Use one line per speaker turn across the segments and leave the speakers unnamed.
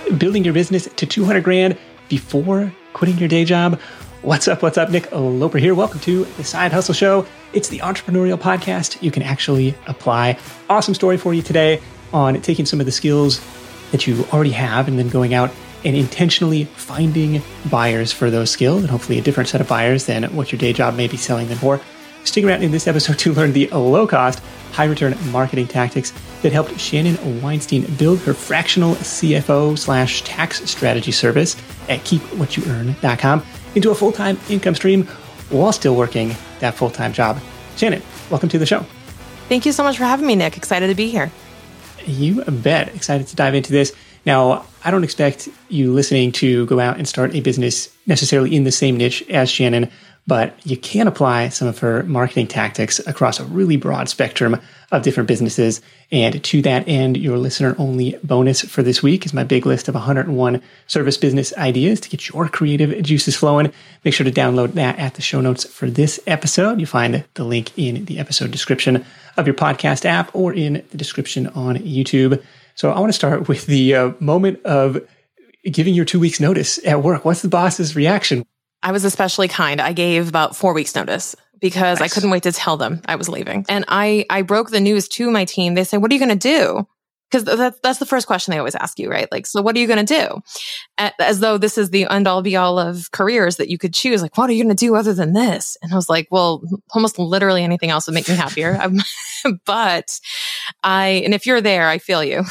building your business to 200 grand before quitting your day job? What's up? Nick Loper here. Welcome to The Side Hustle Show. It's the entrepreneurial podcast you can actually apply. Awesome story for you today on taking some of the skills that you already have and then going out and intentionally finding buyers for those skills, and hopefully a different set of buyers than what your day job may be selling them for. Stick around in this episode to learn the low-cost, high-return marketing tactics that helped Shannon Weinstein build her fractional CFO/tax strategy service at keepwhatyouearn.com into a full-time income stream while still working that full-time job. Shannon, welcome to the show.
Thank you so much for having me, Nick. Excited to be here.
You bet. Excited to dive into this. Now, I don't expect you listening to go out and start a business necessarily in the same niche as Shannon, but you can apply some of her marketing tactics across a really broad spectrum of different businesses. And to that end, your listener-only bonus for this week is my big list of 101 service business ideas to get your creative juices flowing. Make sure to download that at the show notes for this episode. You'll find the link in the episode description of your podcast app or in the description on YouTube. So I want to start with the moment of giving your 2 weeks notice at work. What's the boss's reaction?
I was especially kind. I gave about 4 weeks notice because nice. I couldn't wait to tell them I was leaving. And I broke the news to my team. They said, "What are you going to do?" Because that's the first question they always ask you, right? Like, so what are you going to do? As though this is the end all be all of careers that you could choose. Like, what are you going to do other than this? And I was like, well, almost literally anything else would make me happier. And if you're there, I feel you.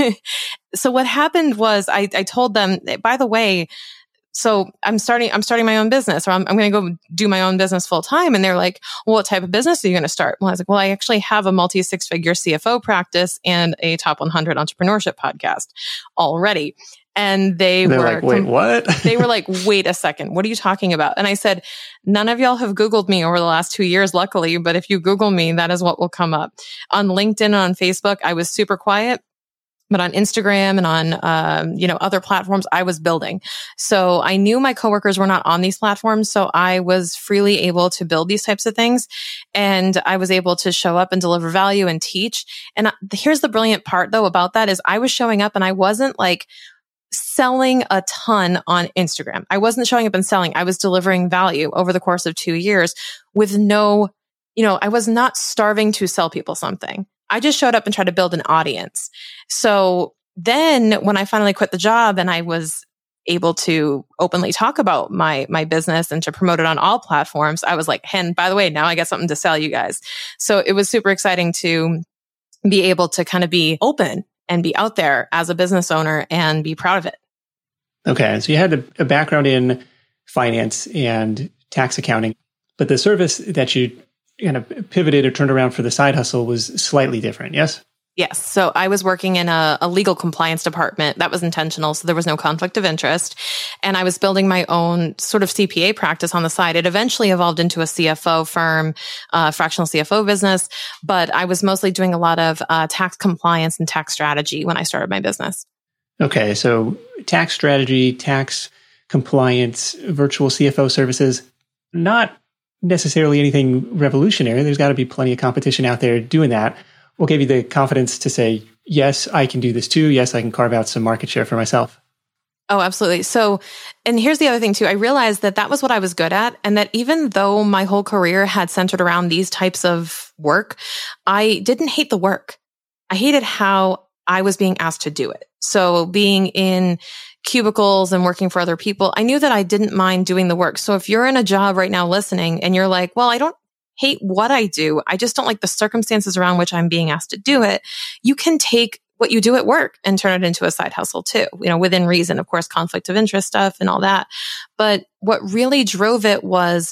So what happened was I told them, by the way, so I'm starting my own business, or I'm going to go do my own business full time. And they're like, well, what type of business are you going to start? Well, I was like, well, I actually have a multi-six-figure CFO practice and a top 100 entrepreneurship podcast already. And they're
like, wait, what?
They were like, wait a second, what are you talking about? And I said, none of y'all have Googled me over the last 2 years, luckily, but if you Google me, that is what will come up. On LinkedIn and on Facebook, I was super quiet. But on Instagram and on, other platforms, I was building. So I knew my coworkers were not on these platforms. So I was freely able to build these types of things. And I was able to show up and deliver value and teach. And here's the brilliant part though about that is I was showing up and I wasn't like selling a ton on Instagram. I wasn't showing up and selling. I was delivering value over the course of 2 years with I was not starving to sell people something. I just showed up and tried to build an audience. So then when I finally quit the job and I was able to openly talk about my business and to promote it on all platforms, I was like, and by the way, now I got something to sell you guys. So it was super exciting to be able to kind of be open and be out there as a business owner and be proud of it.
Okay. So you had a background in finance and tax accounting, but the service that you kind of pivoted or turned around for the side hustle was slightly different, yes?
Yes. So I was working in a legal compliance department. That was intentional. So there was no conflict of interest. And I was building my own sort of CPA practice on the side. It eventually evolved into a CFO firm, fractional CFO business. But I was mostly doing a lot of tax compliance and tax strategy when I started my business.
Okay. So tax strategy, tax compliance, virtual CFO services, not necessarily anything revolutionary. There's got to be plenty of competition out there doing that. What gave you the confidence to say, yes, I can do this too. Yes, I can carve out some market share for myself?
Oh, absolutely. So, and here's the other thing too. I realized that was what I was good at. And that even though my whole career had centered around these types of work, I didn't hate the work. I hated how I was being asked to do it. So being in cubicles and working for other people, I knew that I didn't mind doing the work. So if you're in a job right now listening and you're like, well, I don't hate what I do, I just don't like the circumstances around which I'm being asked to do it, you can take what you do at work and turn it into a side hustle too, within reason, of course, conflict of interest stuff and all that. But what really drove it was,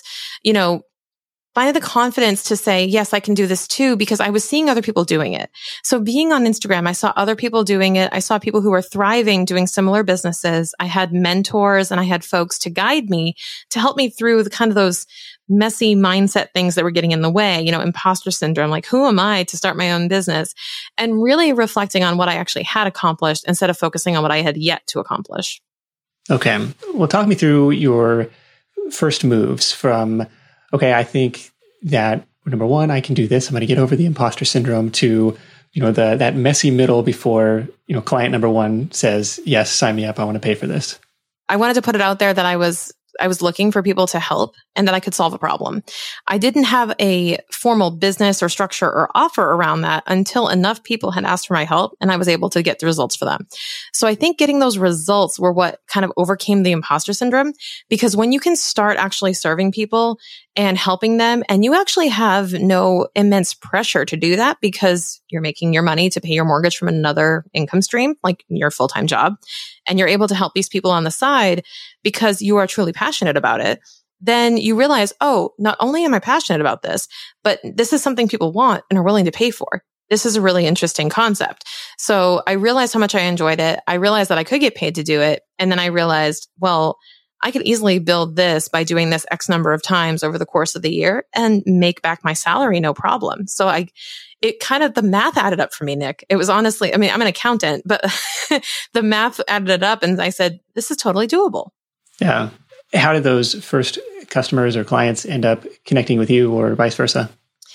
finding the confidence to say, yes, I can do this too, because I was seeing other people doing it. So being on Instagram, I saw other people doing it. I saw people who were thriving doing similar businesses. I had mentors and I had folks to guide me, to help me through the kind of those messy mindset things that were getting in the way, imposter syndrome, like who am I to start my own business? And really reflecting on what I actually had accomplished instead of focusing on what I had yet to accomplish.
Okay. Well, talk me through your first moves from, okay, I think that number one, I can do this. I'm going to get over the imposter syndrome to that messy middle before, client number one says, yes, sign me up. I want to pay for this.
I wanted to put it out there that I was looking for people to help and that I could solve a problem. I didn't have a formal business or structure or offer around that until enough people had asked for my help and I was able to get the results for them. So I think getting those results were what kind of overcame the imposter syndrome, because when you can start actually serving people and helping them, and you actually have no immense pressure to do that because you're making your money to pay your mortgage from another income stream, like your full-time job, and you're able to help these people on the side because you are truly passionate about it, then you realize, oh, not only am I passionate about this, but this is something people want and are willing to pay for. This is a really interesting concept. So I realized how much I enjoyed it. I realized that I could get paid to do it. And then I realized, well, I could easily build this by doing this X number of times over the course of the year and make back my salary, no problem. So the math added up for me, Nick. It was honestly, I'm an accountant, but the math added it up and I said, this is totally doable.
Yeah. How did those first customers or clients end up connecting with you or vice versa?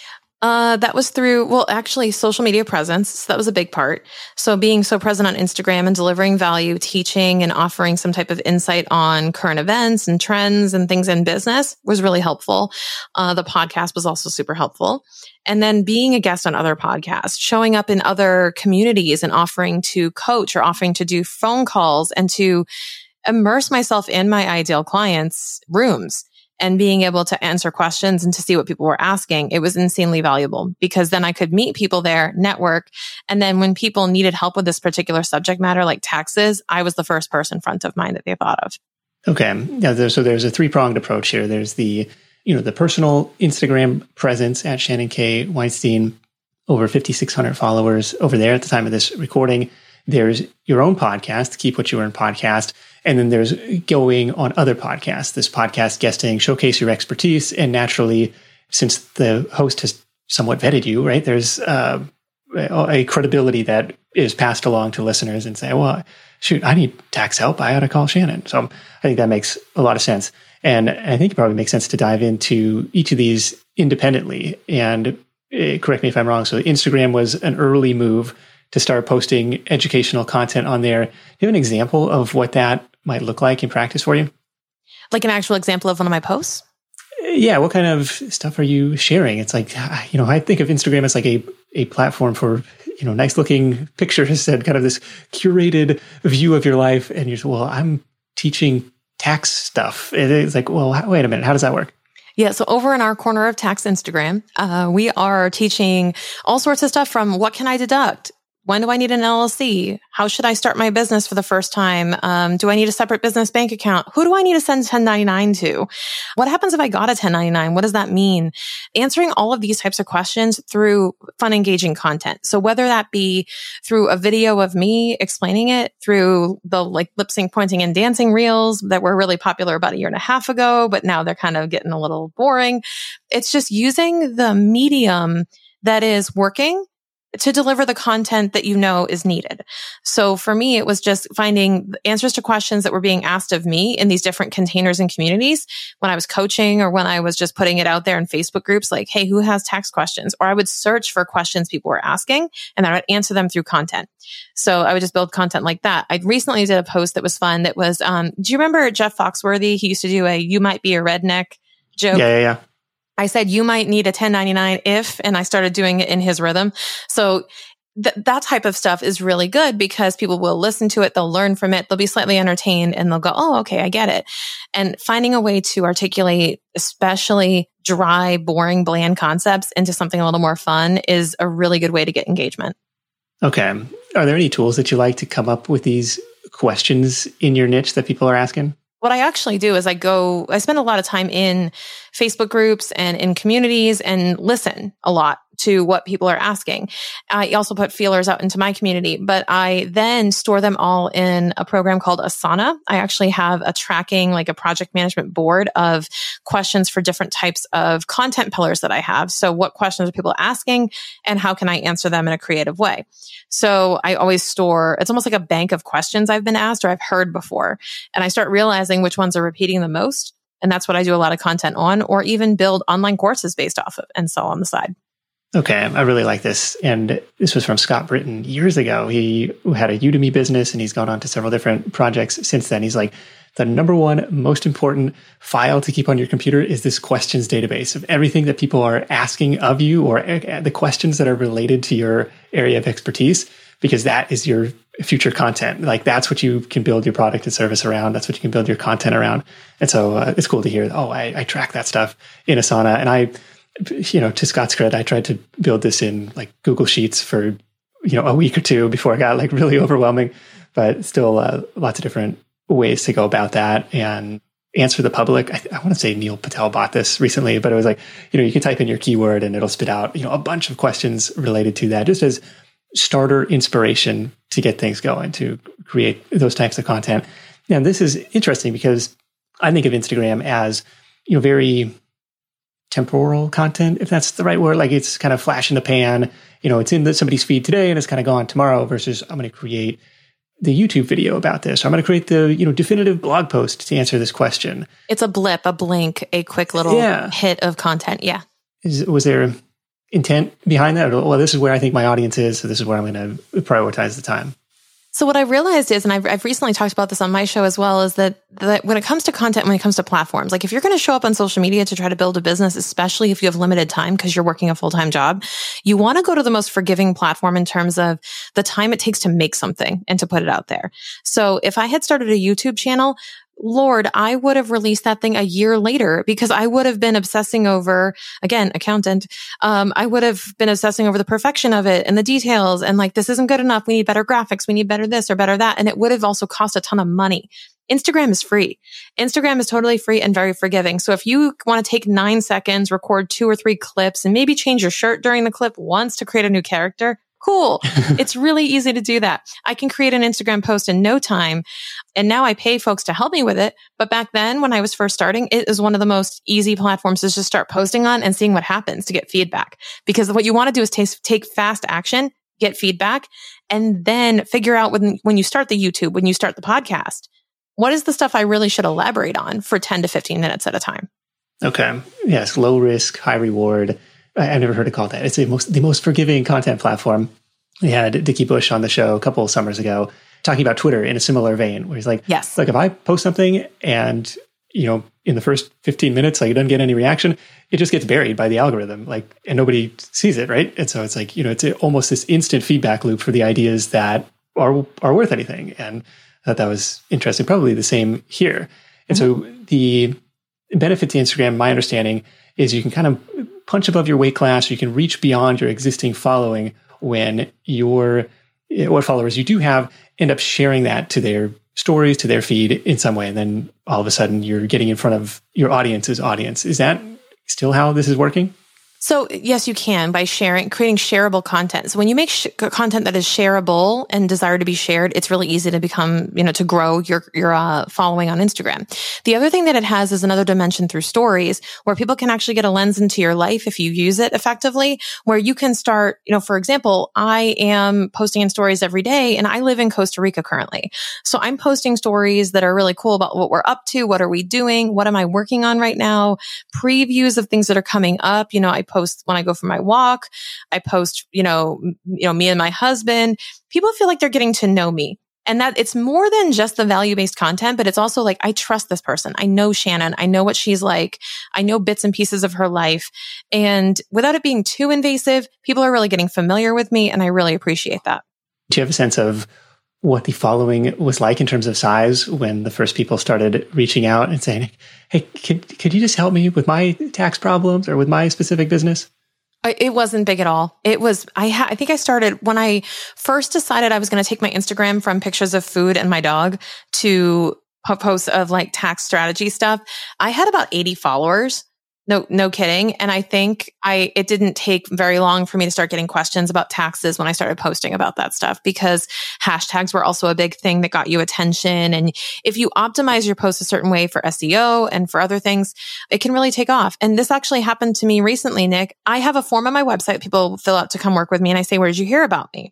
That was through, actually social media presence. So that was a big part. So being so present on Instagram and delivering value, teaching and offering some type of insight on current events and trends and things in business was really helpful. The podcast was also super helpful. And then being a guest on other podcasts, showing up in other communities and offering to coach or offering to do phone calls and to immerse myself in my ideal clients' rooms and being able to answer questions and to see what people were asking. It was insanely valuable because then I could meet people there, network. And then when people needed help with this particular subject matter, like taxes, I was the first person front of mind that they thought of.
Okay. Yeah. So there's a three-pronged approach here. There's the personal Instagram presence at Shannon K. Weinstein, over 5,600 followers over there at the time of this recording. There's your own podcast, Keep What You Earn podcast. And then there's going on other podcasts, this podcast guesting, showcase your expertise. And naturally, since the host has somewhat vetted you, right, there's a credibility that is passed along to listeners and say, well, shoot, I need tax help. I ought to call Shannon. So I think that makes a lot of sense. And I think it probably makes sense to dive into each of these independently. And correct me if I'm wrong. So Instagram was an early move to start posting educational content on there. Do you have an example of what that might look like in practice for you?
Like an actual example of one of my posts?
Yeah. What kind of stuff are you sharing? It's like, I think of Instagram as like a platform for, nice looking pictures and kind of this curated view of your life. And you're, well, I'm teaching tax stuff. It's like, well, wait a minute. How does that work?
Yeah. So over in our corner of tax Instagram, we are teaching all sorts of stuff from what can I deduct? When do I need an LLC? How should I start my business for the first time? Do I need a separate business bank account? Who do I need to send 1099 to? What happens if I got a 1099? What does that mean? Answering all of these types of questions through fun, engaging content. So whether that be through a video of me explaining it, through the lip sync pointing and dancing reels that were really popular about a year and a half ago, but now they're kind of getting a little boring. It's just using the medium that is working to deliver the content that is needed. So for me, it was just finding answers to questions that were being asked of me in these different containers and communities when I was coaching or when I was just putting it out there in Facebook groups like, hey, who has tax questions? Or I would search for questions people were asking and then I would answer them through content. So I would just build content like that. I recently did a post that was fun that was, do you remember Jeff Foxworthy? He used to do you might be a redneck joke.
Yeah.
I said, you might need a 1099 if, and I started doing it in his rhythm. So that type of stuff is really good because people will listen to it. They'll learn from it. They'll be slightly entertained and they'll go, oh, okay, I get it. And finding a way to articulate, especially dry, boring, bland concepts into something a little more fun is a really good way to get engagement.
Okay. Are there any tools that you like to come up with these questions in your niche that people are asking?
What I actually do is I spend a lot of time in Facebook groups and in communities and listen a lot to what people are asking. I also put feelers out into my community, but I then store them all in a program called Asana. I actually have a tracking, like a project management board of questions for different types of content pillars that I have. So what questions are people asking and how can I answer them in a creative way? So I always store, it's almost like a bank of questions I've been asked or I've heard before. And I start realizing which ones are repeating the most. And that's what I do a lot of content on, or even build online courses based off of and sell on the side.
Okay, I really like this. And this was from Scott Britton years ago. He had a Udemy business and he's gone on to several different projects since then. He's like, the number one most important file to keep on your computer is this questions database of everything that people are asking of you, or the questions that are related to your area of expertise, because that is your future content. Like that's what you can build your product and service around. That's what you can build your content around. And so it's cool to hear, I track that stuff in Asana. And to Scott's credit, I tried to build this in like Google Sheets for, a week or two before it got like really overwhelming, but still lots of different ways to go about that and answer the public. I want to say Neil Patel bought this recently, but it was like, you can type in your keyword and it'll spit out, a bunch of questions related to that, just as starter inspiration to get things going, to create those types of content. And this is interesting because I think of Instagram as, very temporal content, if that's the right word. Like it's kind of flash in the pan, it's in somebody's feed today and it's kind of gone tomorrow, versus I'm going to create the YouTube video about this. I'm going to create the, definitive blog post to answer this question.
It's a blip, a blink, a quick little hit of content. Yeah.
Was there intent behind that? Well, this is where I think my audience is, so this is where I'm going to prioritize the time.
So what I realized is, and I've recently talked about this on my show as well, is that when it comes to content, when it comes to platforms, like if you're going to show up on social media to try to build a business, especially if you have limited time because you're working a full-time job, you want to go to the most forgiving platform in terms of the time it takes to make something and to put it out there. So if I had started a YouTube channel, Lord, I would have released that thing a year later because I would have been obsessing over, again, accountant. I would have been obsessing over the perfection of it and the details and like, this isn't good enough. We need better graphics. We need better this or better that. And it would have also cost a ton of money. Instagram is free. Instagram is totally free and very forgiving. So if you want to take 9 seconds, record 2 or 3 clips and maybe change your shirt during the clip once to create a new character, cool. It's really easy to do that. I can create an Instagram post in no time. And now I pay folks to help me with it. But back then, when I was first starting, it is one of the most easy platforms to just start posting on and seeing what happens to get feedback. Because what you want to do is take fast action, get feedback, and then figure out when you start the YouTube, when you start the podcast, what is the stuff I really should elaborate on for 10 to 15 minutes at a time?
Okay. Yes. Low risk, high reward. I've never heard it called that. It's the most forgiving content platform. We had Dickie Bush on the show a couple of summers ago talking about Twitter in a similar vein, where he's like,
yes,
look, if I post something and, in the first 15 minutes, like it doesn't get any reaction, it just gets buried by the algorithm, and nobody sees it, right? And so it's like, it's almost this instant feedback loop for the ideas that are worth anything. And I thought that was interesting. Probably the same here. And so the benefit to Instagram, my understanding, is you can kind of punch above your weight class. You can reach beyond your existing following when what followers you do have end up sharing that to their stories, to their feed in some way. And then all of a sudden you're getting in front of your audience's audience. Is that still how this is working?
So yes, you can by creating shareable content. So when you make content that is shareable and desire to be shared, it's really easy to become, to grow your following on Instagram. The other thing that it has is another dimension through stories where people can actually get a lens into your life if you use it effectively, where you can start, for example, I am posting in stories every day and I live in Costa Rica currently. So I'm posting stories that are really cool about what we're up to. What are we doing? What am I working on right now? Previews of things that are coming up. I post when I go for my walk. I post, me and my husband. People feel like they're getting to know me. And that it's more than just the value-based content, but it's also like, I trust this person. I know Shannon. I know what she's like. I know bits and pieces of her life. And without it being too invasive, people are really getting familiar with me. And I really appreciate that.
Do you have a sense of what the following was like in terms of size when the first people started reaching out and saying, hey, could you just help me with my tax problems or with my specific business?
It wasn't big at all. It was, I think I started when I first decided I was going to take my Instagram from pictures of food and my dog to posts of like tax strategy stuff. I had about 80 followers. No kidding. And I think it didn't take very long for me to start getting questions about taxes when I started posting about that stuff, because hashtags were also a big thing that got you attention. And if you optimize your post a certain way for SEO and for other things, it can really take off. And this actually happened to me recently, Nick. I have a form on my website people fill out to come work with me. And I say, where did you hear about me?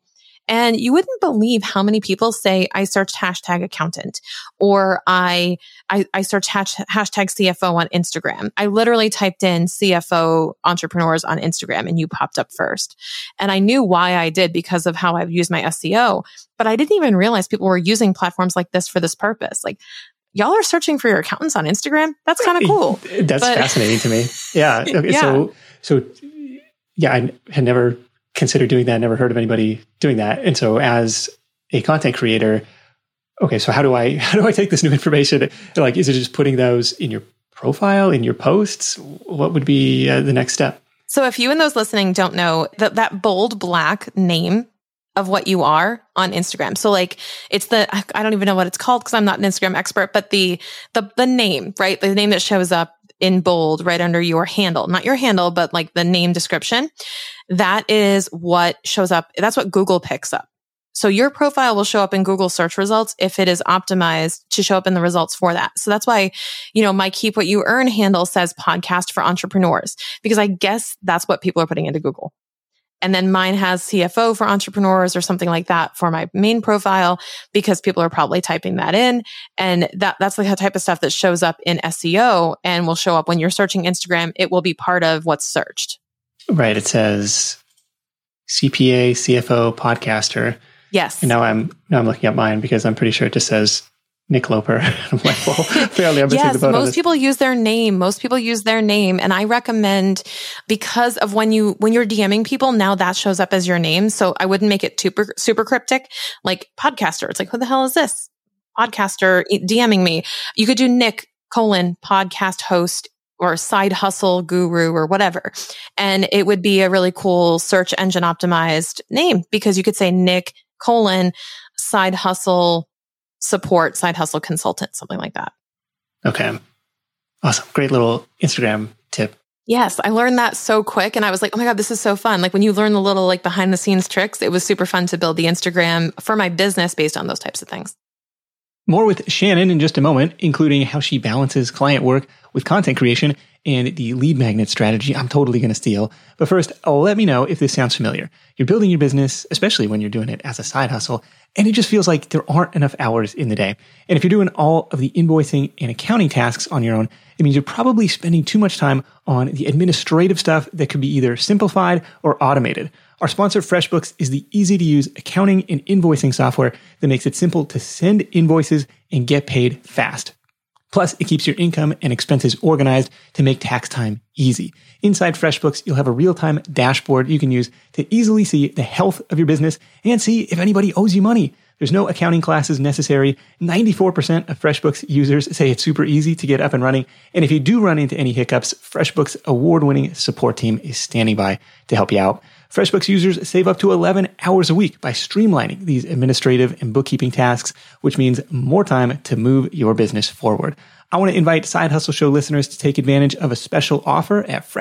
And you wouldn't believe how many people say, I searched hashtag accountant, or I searched hashtag CFO on Instagram. I literally typed in CFO entrepreneurs on Instagram and you popped up first. And I knew why I did because of how I've used my SEO, but I didn't even realize people were using platforms like this for this purpose. Like, y'all are searching for your accountants on Instagram? That's kind of cool.
That's fascinating to me. Yeah. Okay.
Yeah.
So yeah, I had never considered doing that. Never heard of anybody doing that. And so as a content creator, okay, so how do I take this new information? Like, is it just putting those in your profile, in your posts? What would be the next step?
So if you and those listening don't know that bold black name of what you are on Instagram. So like it's I don't even know what it's called because I'm not an Instagram expert, but the name, right? The name that shows up in bold right under your handle, not your handle, but like the name description. That is what shows up. That's what Google picks up. So your profile will show up in Google search results if it is optimized to show up in the results for that. So that's why, my Keep What You Earn handle says podcast for entrepreneurs, because I guess that's what people are putting into Google. And then mine has CFO for entrepreneurs or something like that for my main profile, because people are probably typing that in. And that's the type of stuff that shows up in SEO and will show up when you're searching Instagram. It will be part of what's searched.
Right. It says CPA, CFO, podcaster.
Yes.
And now I'm looking at mine because I'm pretty sure it just says Nick Loper. I'm like, well, fairly I'm missing the boat.
Most people use their name. And I recommend, because of when you're DMing people, now that shows up as your name. So I wouldn't make it super cryptic, like podcaster. It's like, who the hell is this podcaster DMing me? You could do Nick : podcast host or side hustle guru or whatever. And it would be a really cool search engine optimized name, because you could say Nick : side hustle support, side hustle consultant, something like that.
Okay. Awesome. Great little Instagram tip.
Yes. I learned that so quick. And I was like, oh my God, this is so fun. Like when you learn the little like behind the scenes tricks, it was super fun to build the Instagram for my business based on those types of things.
More with Shannon in just a moment, including how she balances client work with content creation and the lead magnet strategy I'm totally going to steal. But first, let me know if this sounds familiar. You're building your business, especially when you're doing it as a side hustle, and it just feels like there aren't enough hours in the day. And if you're doing all of the invoicing and accounting tasks on your own, it means you're probably spending too much time on the administrative stuff that could be either simplified or automated. Our sponsor, FreshBooks, is the easy-to-use accounting and invoicing software that makes it simple to send invoices and get paid fast. Plus, it keeps your income and expenses organized to make tax time easy. Inside FreshBooks, you'll have a real-time dashboard you can use to easily see the health of your business and see if anybody owes you money. There's no accounting classes necessary. 94% of FreshBooks users say it's super easy to get up and running. And if you do run into any hiccups, FreshBooks' award-winning support team is standing by to help you out. FreshBooks users save up to 11 hours a week by streamlining these administrative and bookkeeping tasks, which means more time to move your business forward. I want to invite Side Hustle Show listeners to take advantage of a special offer at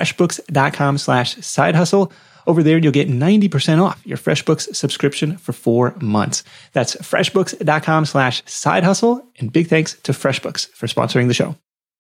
freshbooks.com/sidehustle. Over there, you'll get 90% off your FreshBooks subscription for 4 months. That's freshbooks.com/sidehustle. And big thanks to FreshBooks for sponsoring the show.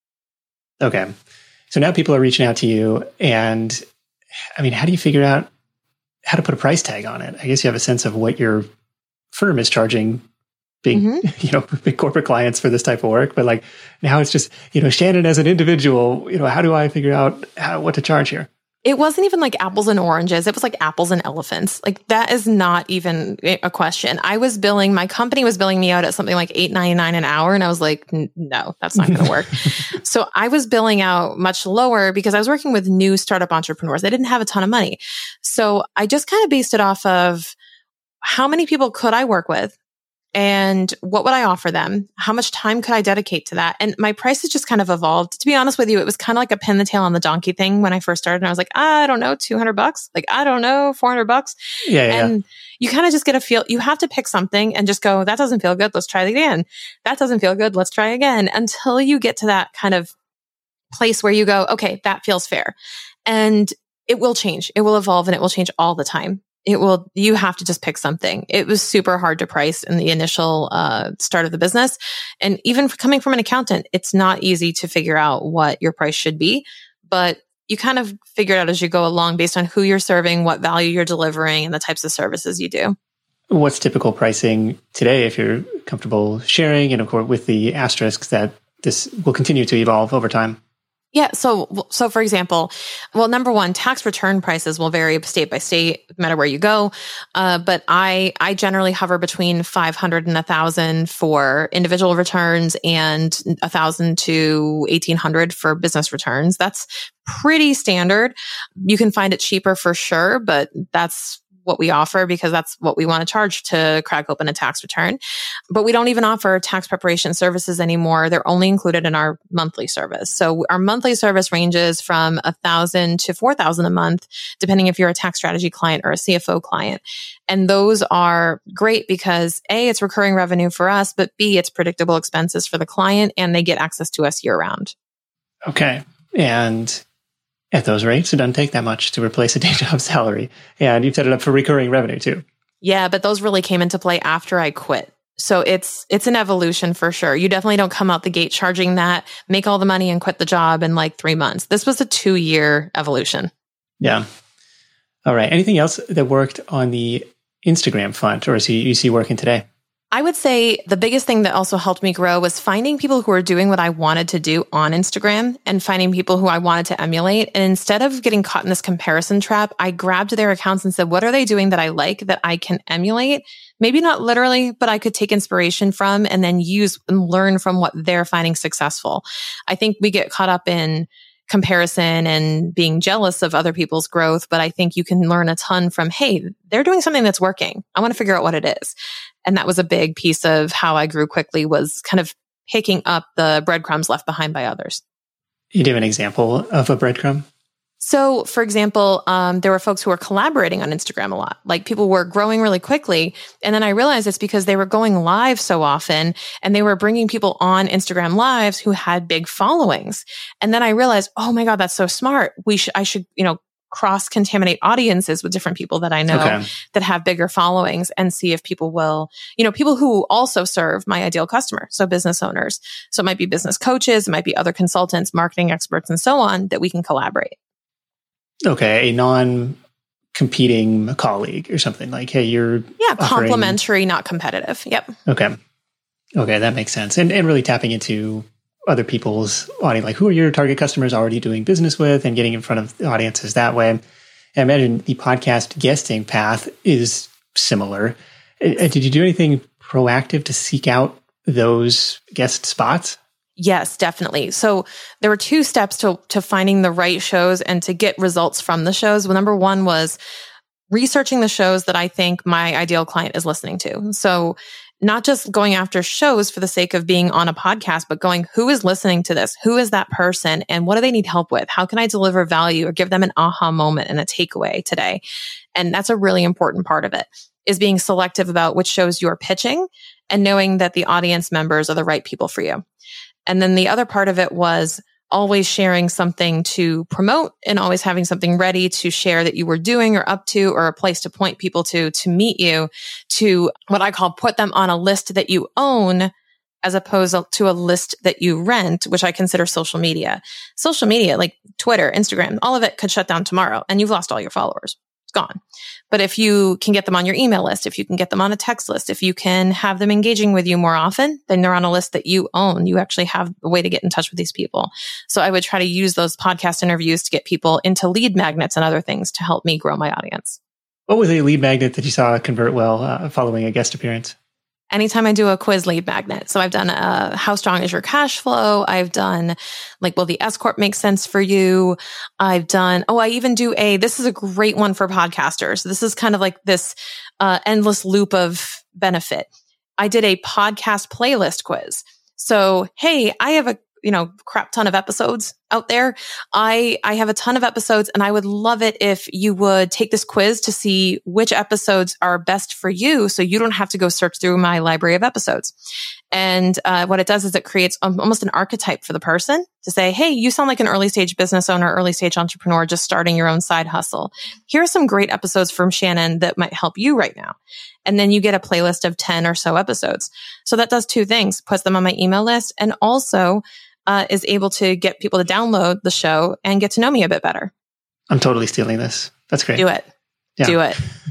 Okay. So now people are reaching out to you, and I mean, how do you figure out how to put a price tag on it? I guess you have a sense of what your firm is charging big, big corporate clients for this type of work. But like now it's just, Shannon as an individual, how do I figure out what to charge here?
It wasn't even like apples and oranges. It was like apples and elephants. Like that is not even a question. My company was billing me out at something like $8.99 an hour. And I was like, no, that's not going to work. So I was billing out much lower because I was working with new startup entrepreneurs. They didn't have a ton of money. So I just kind of based it off of how many people could I work with? And what would I offer them? How much time could I dedicate to that? And my prices just kind of evolved. To be honest with you, it was kind of like a pin the tail on the donkey thing when I first started. And I was like, I don't know, $200. Like, I don't know, $400. And you kind of just get a feel. You have to pick something and just go, that doesn't feel good. Let's try it again. That doesn't feel good. Let's try again, until you get to that kind of place where you go, okay, that feels fair. And it will change. It will evolve, and it will change all the time. You have to just pick something. It was super hard to price in the initial start of the business. And even coming from an accountant, it's not easy to figure out what your price should be, but you kind of figure it out as you go along based on who you're serving, what value you're delivering, and the types of services you do.
What's typical pricing today, if you're comfortable sharing, and of course with the asterisks that this will continue to evolve over time?
Yeah. So for example, well, number one, tax return prices will vary state by state, no matter where you go. But I generally hover between 500 and 1,000 for individual returns and 1,000 to 1,800 for business returns. That's pretty standard. You can find it cheaper for sure, but that's what we offer because that's what we want to charge to crack open a tax return. But we don't even offer tax preparation services anymore. They're only included in our monthly service. So our monthly service ranges from 1,000 to 4,000 a month, depending if you're a tax strategy client or a CFO client. And those are great because A, it's recurring revenue for us, but B, it's predictable expenses for the client and they get access to us year round.
Okay. And at those rates, it doesn't take that much to replace a day job salary. And you've set it up for recurring revenue too.
Yeah, but those really came into play after I quit. So it's an evolution for sure. You definitely don't come out the gate charging that, make all the money and quit the job in like 3 months. This was a 2-year evolution.
Yeah. All right. Anything else that worked on the Instagram front, or is you see working today?
I would say the biggest thing that also helped me grow was finding people who are doing what I wanted to do on Instagram and finding people who I wanted to emulate. And instead of getting caught in this comparison trap, I grabbed their accounts and said, what are they doing that I like that I can emulate? Maybe not literally, but I could take inspiration from and then use and learn from what they're finding successful. I think we get caught up in comparison and being jealous of other people's growth, but I think you can learn a ton from, hey, they're doing something that's working. I want to figure out what it is. And that was a big piece of how I grew quickly, was kind of picking up the breadcrumbs left behind by others.
You give an example of a breadcrumb?
So, for example, there were folks who were collaborating on Instagram a lot. Like people were growing really quickly. And then I realized it's because they were going live so often and they were bringing people on Instagram lives who had big followings. And then I realized, oh my God, that's so smart. I should, cross-contaminate audiences with different people that I know that have bigger followings and see if people will, people who also serve my ideal customer. So business owners. So it might be business coaches, it might be other consultants, marketing experts, and so on, that we can collaborate.
Okay. A non-competing colleague or something like, hey, you're
complementary, not competitive. Yep.
Okay. That makes sense. And really tapping into other people's audience, like who are your target customers already doing business with, and getting in front of the audiences that way. And I imagine the podcast guesting path is similar. Did you do anything proactive to seek out those guest spots?
Yes, definitely. So there were 2 steps to finding the right shows and to get results from the shows. Well, number 1 was researching the shows that I think my ideal client is listening to. So not just going after shows for the sake of being on a podcast, but going, who is listening to this? Who is that person? And what do they need help with? How can I deliver value or give them an aha moment and a takeaway today? And that's a really important part of it, is being selective about which shows you're pitching and knowing that the audience members are the right people for you. And then the other part of it was always sharing something to promote and always having something ready to share that you were doing or up to, or a place to point people to meet you, to what I call put them on a list that you own as opposed to a list that you rent, which I consider social media. Social media, like Twitter, Instagram, all of it could shut down tomorrow and you've lost all your followers. It's gone. But if you can get them on your email list, if you can get them on a text list, if you can have them engaging with you more often, then they're on a list that you own. You actually have a way to get in touch with these people. So I would try to use those podcast interviews to get people into lead magnets and other things to help me grow my audience.
What was a lead magnet that you saw convert well following a guest appearance?
Anytime I do a quiz lead magnet. So I've done how strong is your cash flow? I've done will the S Corp make sense for you? I've done, I even do this is a great one for podcasters. This is kind of like this endless loop of benefit. I did a podcast playlist quiz. So, hey, I have a crap ton of episodes out there. I have a ton of episodes and I would love it if you would take this quiz to see which episodes are best for you so you don't have to go search through my library of episodes. And what it does is it creates almost an archetype for the person to say, hey, you sound like an early stage business owner, early stage entrepreneur, just starting your own side hustle. Here are some great episodes from Shannon that might help you right now. And then you get a playlist of 10 or so episodes. So that does 2 things, puts them on my email list, and also is able to get people to download the show and get to know me a bit better.
I'm totally stealing this. That's great.
Do it. Yeah. Do it.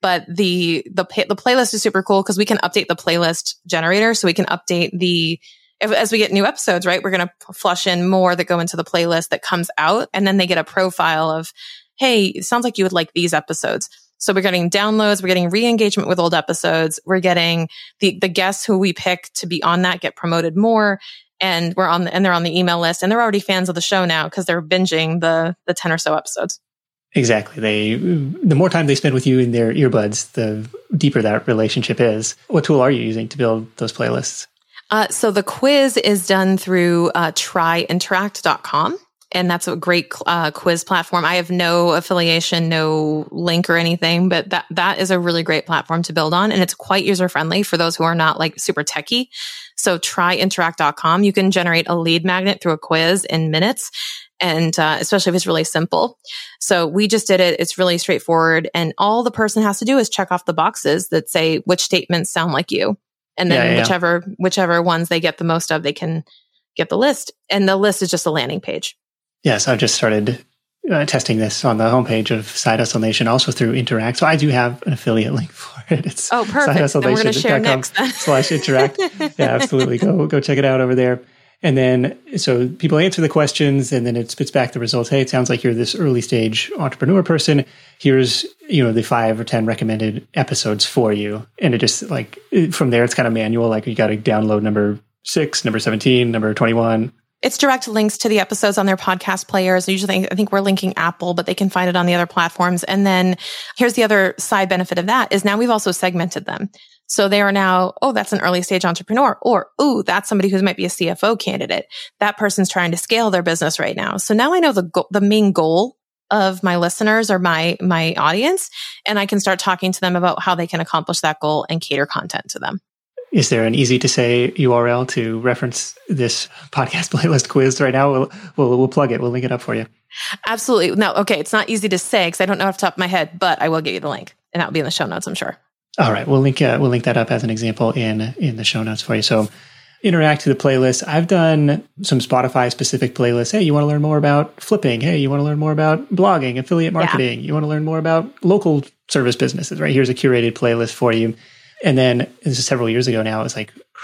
But the playlist is super cool because we can update the playlist generator. So we can update as we get new episodes, right? We're going to flush in more that go into the playlist that comes out. And then they get a profile of, hey, it sounds like you would like these episodes. So we're getting downloads, we're getting re-engagement with old episodes, we're getting the guests who we pick to be on that get promoted more. And they're on the email list, and they're already fans of the show now because they're binging the 10 or so episodes.
Exactly. The more time they spend with you in their earbuds, the deeper that relationship is. What tool are you using to build those playlists?
So the quiz is done through tryinteract.com. And that's a great quiz platform. I have no affiliation, no link or anything, but that is a really great platform to build on. And it's quite user-friendly for those who are not like super techie. So tryinteract.com. You can generate a lead magnet through a quiz in minutes. And especially if it's really simple. So we just did it. It's really straightforward. And all the person has to do is check off the boxes that say which statements sound like you. And then whichever ones they get the most of, they can get the list. And the list is just a landing page.
Yes, I've just started testing this on the homepage of Side Hustle Nation, also through Interact. So I do have an affiliate link for it. It's
perfect. Then we're going to share next then.
/interact. Yeah, absolutely. Go check it out over there. And then, so people answer the questions and then it spits back the results. Hey, it sounds like you're this early stage entrepreneur person. Here's, the 5 or 10 recommended episodes for you. And it just from there, it's kind of manual. Like you got to download number 6, number 17, number 21.
It's direct links to the episodes on their podcast players. Usually, I think we're linking Apple, but they can find it on the other platforms. And then here's the other side benefit of that is now we've also segmented them. So they are now, that's an early stage entrepreneur, or, that's somebody who might be a CFO candidate. That person's trying to scale their business right now. So now I know the main goal of my listeners or my audience, and I can start talking to them about how they can accomplish that goal and cater content to them.
Is there an easy to say URL to reference this podcast playlist quiz right now? We'll plug it. We'll link it up for you.
Absolutely. No, okay. It's not easy to say because I don't know off the top of my head, but I will get you the link, and that will be in the show notes, I'm sure.
All right. We'll link that up as an example in the show notes for you. So interact to the playlist. I've done some Spotify specific playlists. Hey, you want to learn more about flipping? Hey, you want to learn more about blogging, affiliate marketing? Yeah. You want to learn more about local service businesses, right? Here's a curated playlist for you. And then this is several years ago now, it was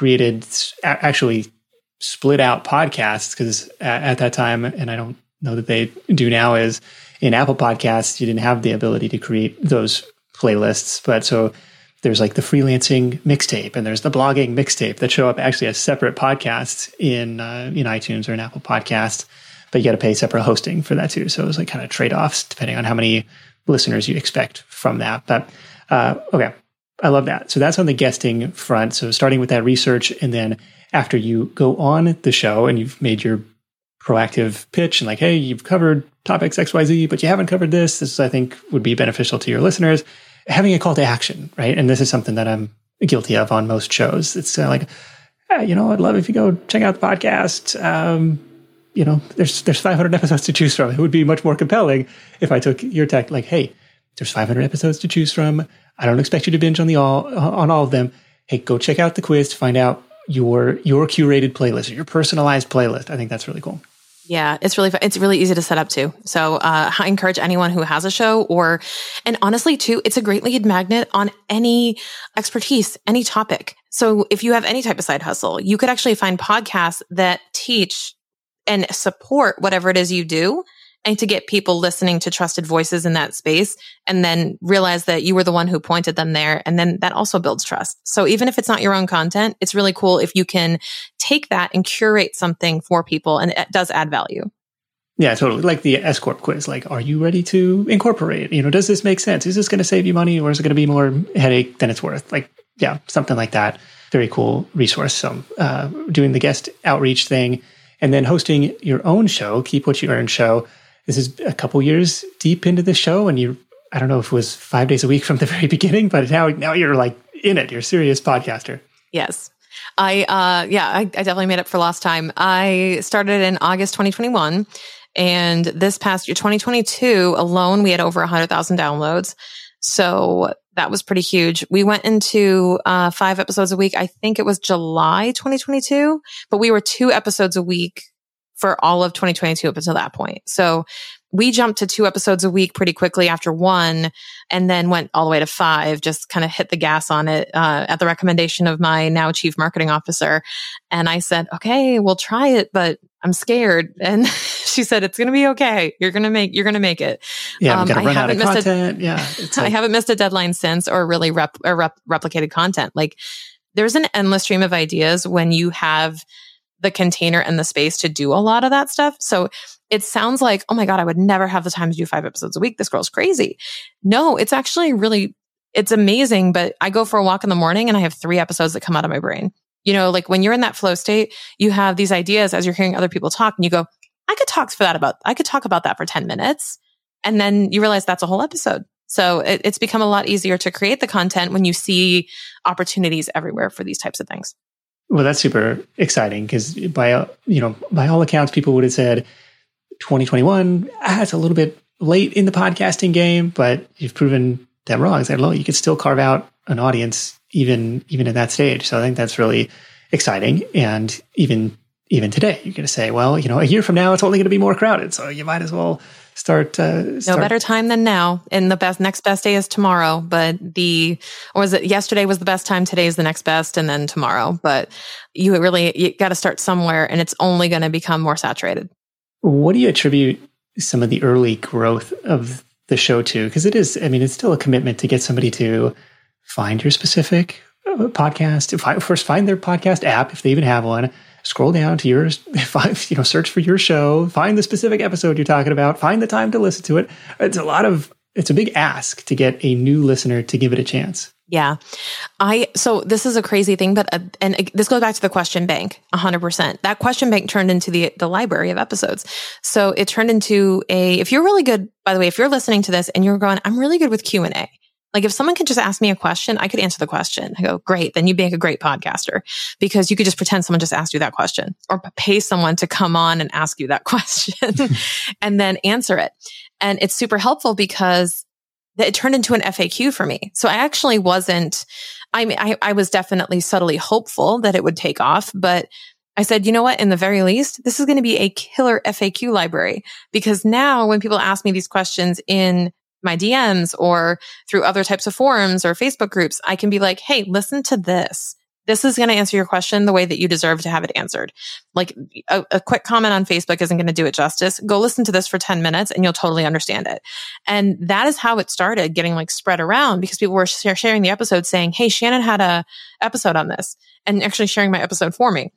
actually split out podcasts because at that time, and I don't know that they do now, is in Apple Podcasts, you didn't have the ability to create those playlists. But so there's like the freelancing mixtape and there's the blogging mixtape that show up actually as separate podcasts in iTunes or in Apple Podcasts, but you got to pay separate hosting for that too. So it was like kind of trade-offs depending on how many listeners you expect from that. But okay. I love that. So that's on the guesting front. So starting with that research, and then after you go on the show and you've made your proactive pitch and like, hey, you've covered topics XYZ, but you haven't covered this. This, I think, would be beneficial to your listeners. Having a call to action, right? And this is something that I'm guilty of on most shows. It's I'd love if you go check out the podcast. There's 500 episodes to choose from. It would be much more compelling if I took your tech, like, hey, there's 500 episodes to choose from. I don't expect you to binge on all of them. Hey, go check out the quiz to find out your curated playlist or your personalized playlist. I think that's really cool.
Yeah, it's really fun. It's really easy to set up too. So I encourage anyone who has a show and honestly too, it's a great lead magnet on any expertise, any topic. So if you have any type of side hustle, you could actually find podcasts that teach and support whatever it is you do, and to get people listening to trusted voices in that space, and then realize that you were the one who pointed them there. And then that also builds trust. So even if it's not your own content, it's really cool if you can take that and curate something for people, and it does add value.
Yeah, totally. Like the S Corp quiz. Like, are you ready to incorporate? Does this make sense? Is this going to save you money, or is it going to be more headache than it's worth? Like, yeah, something like that. Very cool resource. So doing the guest outreach thing, and then hosting your own show, Keep What You Earn show. This is a couple years deep into the show, and I don't know if it was 5 days a week from the very beginning, but now you're like in it. You're a serious podcaster.
Yes. I definitely made up for lost time. I started in August 2021, and this past year, 2022 alone, we had over 100,000 downloads. So that was pretty huge. We went into 5 episodes a week. I think it was July 2022, but we were 2 episodes a week for all of 2022 up until that point. So we jumped to 2 episodes a week pretty quickly after 1, and then went all the way to 5, just kind of hit the gas on it at the recommendation of my now chief marketing officer. And I said, okay, we'll try it, but I'm scared. And she said, it's going to be okay. You're going to make it.
Yeah, we've got to run out of content.
I haven't missed a deadline since, or really replicated content. Like, there's an endless stream of ideas when you have the container and the space to do a lot of that stuff. So it sounds like, oh my God, I would never have the time to do 5 episodes a week. This girl's crazy. No, it's actually it's amazing. But I go for a walk in the morning and I have 3 episodes that come out of my brain. You know, like when you're in that flow state, you have these ideas as you're hearing other people talk, and you go, I could talk about that for 10 minutes. And then you realize that's a whole episode. So it's become a lot easier to create the content when you see opportunities everywhere for these types of things.
Well, that's super exciting, because by all accounts, people would have said 2021, it's a little bit late in the podcasting game, but you've proven them wrong. It's like, you could still carve out an audience even at that stage. So I think that's really exciting. And even today, you're going to say, well, a year from now, it's only going to be more crowded. So you might as well start. No
better time than now. And the next best day is tomorrow. But yesterday was the best time. Today is the next best, and then tomorrow. But you got to start somewhere, and it's only going to become more saturated.
What do you attribute some of the early growth of the show to? Because it's still a commitment to get somebody to find your specific podcast, first find their podcast app, if they even have one, scroll down to yours, search for your show, find the specific episode you're talking about, find the time to listen to it. It's a big ask to get a new listener to give it a chance.
Yeah. So this is a crazy thing, but, and this goes back to the question bank, 100%. That question bank turned into the library of episodes. So it turned into if you're really good, by the way, if you're listening to this and you're going, I'm really good with Q&A. Like, if someone could just ask me a question, I could answer the question. I go, great. Then you'd make a great podcaster, because you could just pretend someone just asked you that question, or pay someone to come on and ask you that question and then answer it. And it's super helpful because it turned into an FAQ for me. So I actually wasn't, I was definitely subtly hopeful that it would take off, but I said, you know what? In the very least, this is going to be a killer FAQ library, because now when people ask me these questions in my DMs or through other types of forums or Facebook groups, I can be like, hey, listen to this. This is going to answer your question the way that you deserve to have it answered. Like a quick comment on Facebook isn't going to do it justice. Go listen to this for 10 minutes and you'll totally understand it. And that is how it started getting spread around, because people were sharing the episode saying, hey, Shannon had a episode on this, and actually sharing my episode for me.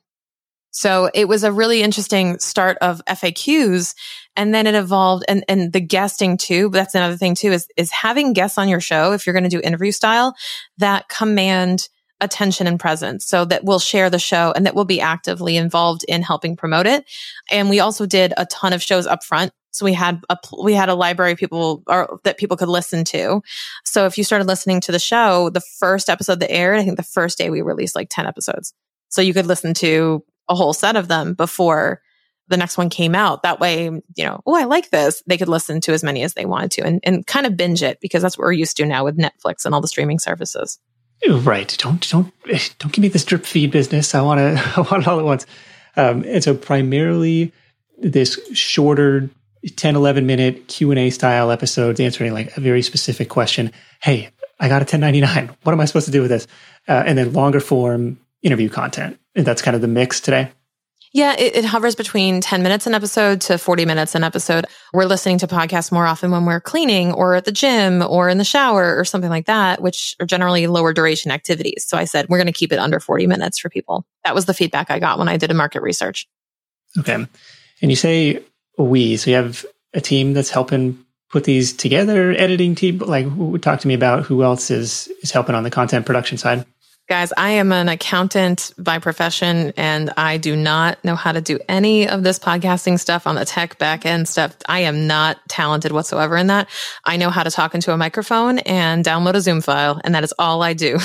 So it was a really interesting start of FAQs. And then it evolved, and the guesting too. But that's another thing too, is having guests on your show, if you're going to do interview style, that command attention and presence, so that will share the show and that will be actively involved in helping promote it. And we also did a ton of shows up front. So we had a library that people could listen to. So if you started listening to the show, the first episode that aired, I think the first day we released 10 episodes. So you could listen to a whole set of them before the next one came out. That way, I like this. They could listen to as many as they wanted to and kind of binge it, because that's what we're used to now with Netflix and all the streaming services.
Right. Don't give me this drip feed business. I want it all at once. And so primarily this shorter 10, 11 minute Q&A style episodes answering a very specific question. Hey, I got a 1099. What am I supposed to do with this? And then longer form interview content. And that's kind of the mix today.
Yeah, it hovers between 10 minutes an episode to 40 minutes an episode. We're listening to podcasts more often when we're cleaning or at the gym or in the shower or something like that, which are generally lower duration activities. So I said, we're going to keep it under 40 minutes for people. That was the feedback I got when I did a market research.
Okay. And you say we, so you have a team that's helping put these together, editing team. Talk to me about who else is helping on the content production side.
Guys, I am an accountant by profession, and I do not know how to do any of this podcasting stuff on the tech back end stuff. I am not talented whatsoever in that. I know how to talk into a microphone and download a Zoom file, and that is all I do.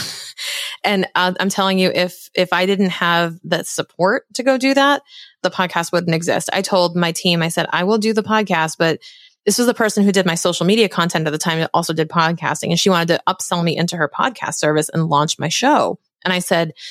And I'm telling you, if I didn't have the support to go do that, the podcast wouldn't exist. I told my team, I said, I will do the podcast, but this was the person who did my social media content at the time that also did podcasting. And she wanted to upsell me into her podcast service and launch my show. And I said,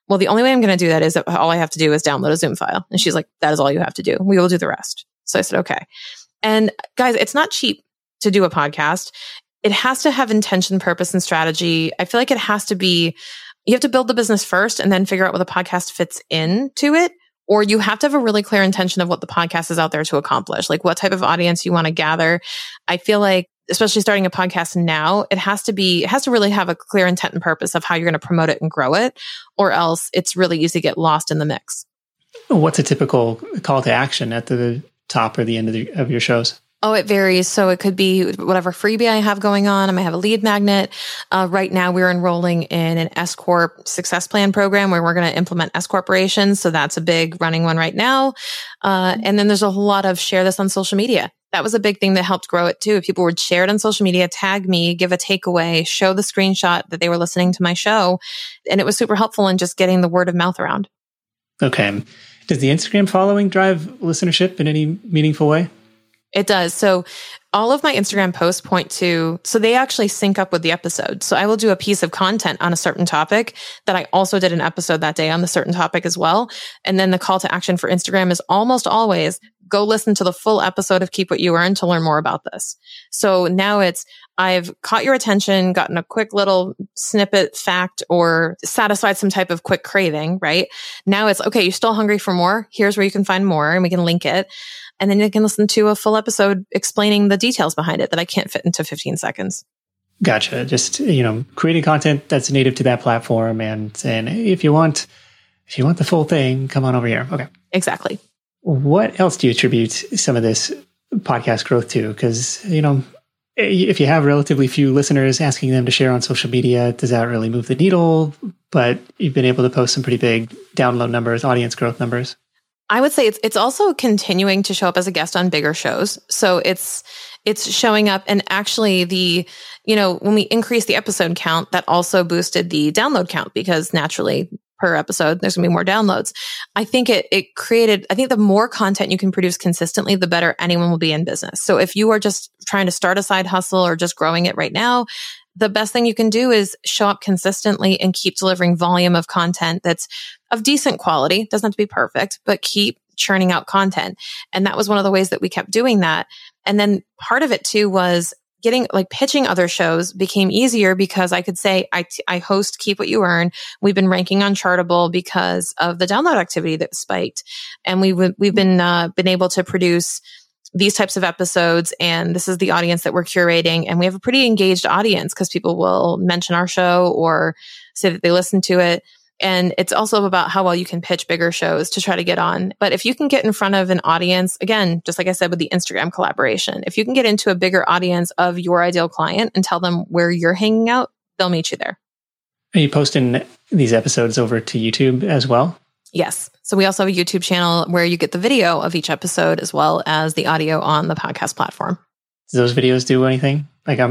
well, the only way I'm going to do that is that all I have to do is download a Zoom file. And she's like, that is all you have to do. We will do the rest. So I said, okay. And guys, it's not cheap to do a podcast. It has to have intention, purpose, and strategy. I feel like it has to be, you have to build the business first and then figure out what the podcast fits into it. Or you have to have a really clear intention of what the podcast is out there to accomplish, like what type of audience you want to gather. I feel like, especially starting a podcast now, it has to really have a clear intent and purpose of how you're going to promote it and grow it, or else it's really easy to get lost in the mix.
What's a typical call to action at the top or the end of your shows?
Oh, it varies. So it could be whatever freebie I have going on. I might have a lead magnet. Right now, we're enrolling in an S Corp success plan program where we're going to implement S corporations. So that's a big running one right now. And then there's a whole lot of share this on social media. That was a big thing that helped grow it too. People would share it on social media, tag me, give a takeaway, show the screenshot that they were listening to my show. And it was super helpful in just getting the word of mouth around.
Okay. Does the Instagram following drive listenership in any meaningful way?
It does. So all of my Instagram posts point to, so they actually sync up with the episode. So I will do a piece of content on a certain topic that I also did an episode that day on the certain topic as well. And then the call to action for Instagram is almost always go listen to the full episode of Keep What You Earn to learn more about this. So now it's, I've caught your attention, gotten a quick little snippet fact or satisfied some type of quick craving, right? Now it's, okay, you're still hungry for more. Here's where you can find more and we can link it. And then you can listen to a full episode explaining the details behind it that I can't fit into 15 seconds.
Gotcha. Just, creating content that's native to that platform and saying, hey, if you want the full thing, come on over here. Okay.
Exactly.
What else do you attribute some of this podcast growth to? Because, if you have relatively few listeners, asking them to share on social media, does that really move the needle? But you've been able to post some pretty big download numbers, audience growth numbers.
I would say it's also continuing to show up as a guest on bigger shows. So it's showing up, and actually when we increased the episode count, that also boosted the download count because naturally per episode, there's gonna be more downloads. I think it created, I think the more content you can produce consistently, the better anyone will be in business. So if you are just trying to start a side hustle or just growing it right now, the best thing you can do is show up consistently and keep delivering volume of content that's of decent quality. It doesn't have to be perfect, but keep churning out content. And that was one of the ways that we kept doing that. And then part of it too was pitching other shows became easier because I could say, I host Keep What You Earn. We've been ranking on Chartable because of the download activity that spiked. And we've been able to produce these types of episodes, and this is the audience that we're curating. And we have a pretty engaged audience because people will mention our show or say that they listen to it. And it's also about how well you can pitch bigger shows to try to get on. But if you can get in front of an audience, again, just like I said with the Instagram collaboration, if you can get into a bigger audience of your ideal client and tell them where you're hanging out, they'll meet you there.
Are you posting these episodes over to YouTube as well?
Yes. So we also have a YouTube channel where you get the video of each episode as well as the audio on the podcast platform.
Do those videos do anything? I'm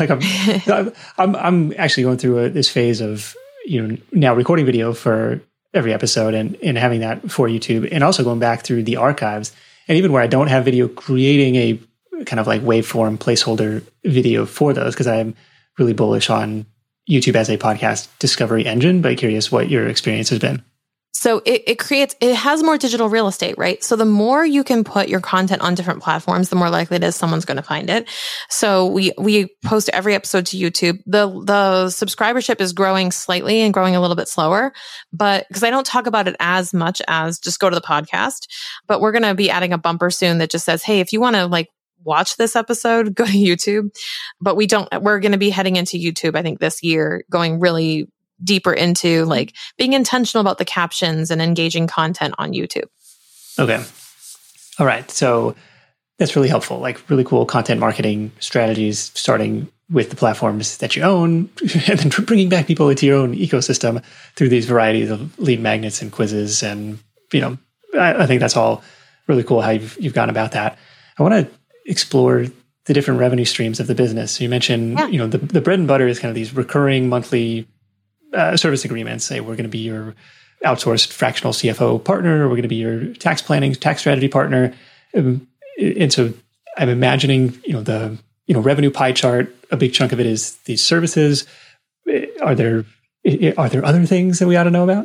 actually going through this phase of now recording video for every episode and having that for YouTube, and also going back through the archives, and even where I don't have video, creating a kind of like waveform placeholder video for those, because I'm really bullish on YouTube as a podcast discovery engine. But curious what your experience has been.
So it has more digital real estate, right? So the more you can put your content on different platforms, the more likely it is someone's going to find it. So we post every episode to YouTube. The subscribership is growing slightly and growing a little bit slower, but because I don't talk about it as much as just go to the podcast, but we're going to be adding a bumper soon that just says, hey, if you want to watch this episode, go to YouTube. But we're going to be heading into YouTube, I think this year, going really deeper into being intentional about the captions and engaging content on YouTube. Okay.
All right. So that's really helpful. Really cool content marketing strategies, starting with the platforms that you own and then bringing back people into your own ecosystem through these varieties of lead magnets and quizzes. And, I think that's all really cool how you've gone about that. I want to explore the different revenue streams of the business. So you mentioned, the bread and butter is kind of these recurring monthly service agreements. Say we're going to be your outsourced fractional CFO partner, or we're going to be your tax planning, tax strategy partner. And so I'm imagining, the revenue pie chart, a big chunk of it is these services. Are there other things that we ought to know about?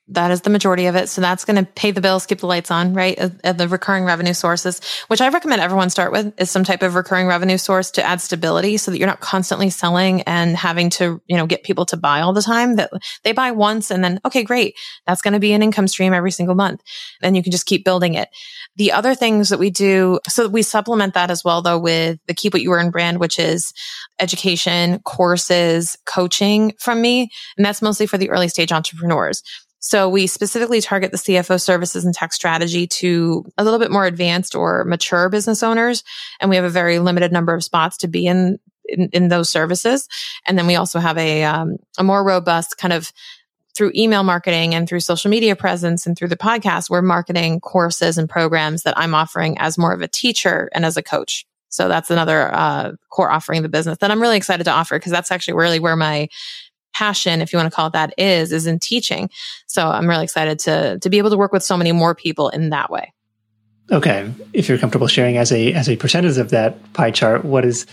That is the majority of it. So that's going to pay the bills, keep the lights on, right? The recurring revenue sources, which I recommend everyone start with, is some type of recurring revenue source to add stability so that you're not constantly selling and having to, get people to buy all the time. That they buy once and then, okay, great. That's going to be an income stream every single month. And you can just keep building it. The other things that we do, so we supplement that as well, though, with the Keep What You Earn brand, which is education, courses, coaching from me. And that's mostly for the early stage entrepreneurs. So we specifically target the CFO services and tax strategy to a little bit more advanced or mature business owners. And we have a very limited number of spots to be in those services. And then we also have a more robust kind of through email marketing and through social media presence and through the podcast, we're marketing courses and programs that I'm offering as more of a teacher and as a coach. So that's another core offering of the business that I'm really excited to offer, because that's actually really where my passion, if you want to call it that, is in teaching. So I'm really excited to be able to work with so many more people in that way.
Okay. If you're comfortable sharing as a percentage of that pie chart, what is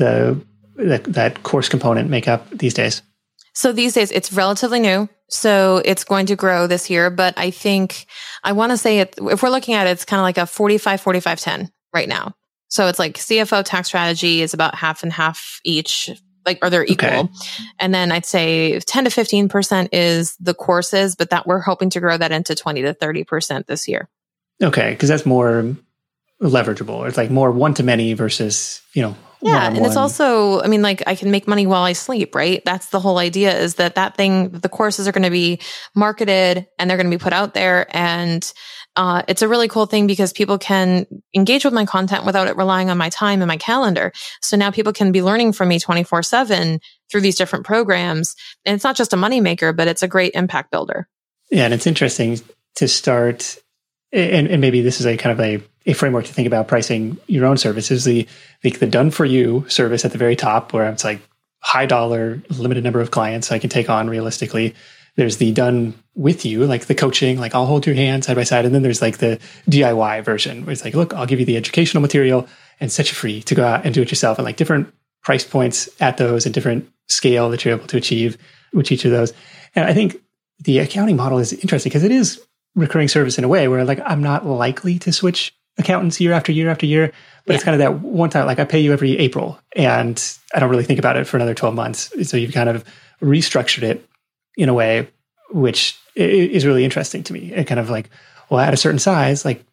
that course component make up these days?
So these days it's relatively new. So it's going to grow this year, but I think I want to say if we're looking at it, it's kind of like a 45-10 right now. So it's like CFO tax strategy is about half and half each. Or they're equal. Okay. And then I'd say 10 to 15% is the courses, but that we're hoping to grow that into 20 to 30% this year.
Okay. Because that's more leverageable. It's like more one-to-many versus,
Yeah.
one-on-one.
And it's also, I can make money while I sleep, right? That's the whole idea, is that thing, the courses are going to be marketed and they're going to be put out there. And it's a really cool thing because people can engage with my content without it relying on my time and my calendar. So now people can be learning from me 24/7 through these different programs. And it's not just a moneymaker, but it's a great impact builder.
Yeah. And it's interesting to start, and maybe this is a kind of a framework to think about pricing your own services, the done for you service at the very top, where it's like high dollar, limited number of clients I can take on realistically. There's the done with you, like the coaching, like I'll hold your hand side by side. And then there's like the DIY version where it's like, look, I'll give you the educational material and set you free to go out and do it yourself. And like different price points at those and different scale that you're able to achieve with each of those. And I think the accounting model is interesting because it is recurring service in a way where like I'm not likely to switch accountants year after year after year, but It's kind of that one time, like I pay you every April and I don't really think about it for another 12 months. So you've kind of restructured it in a way which is really interesting to me. And kind of like, well, at a certain size, like,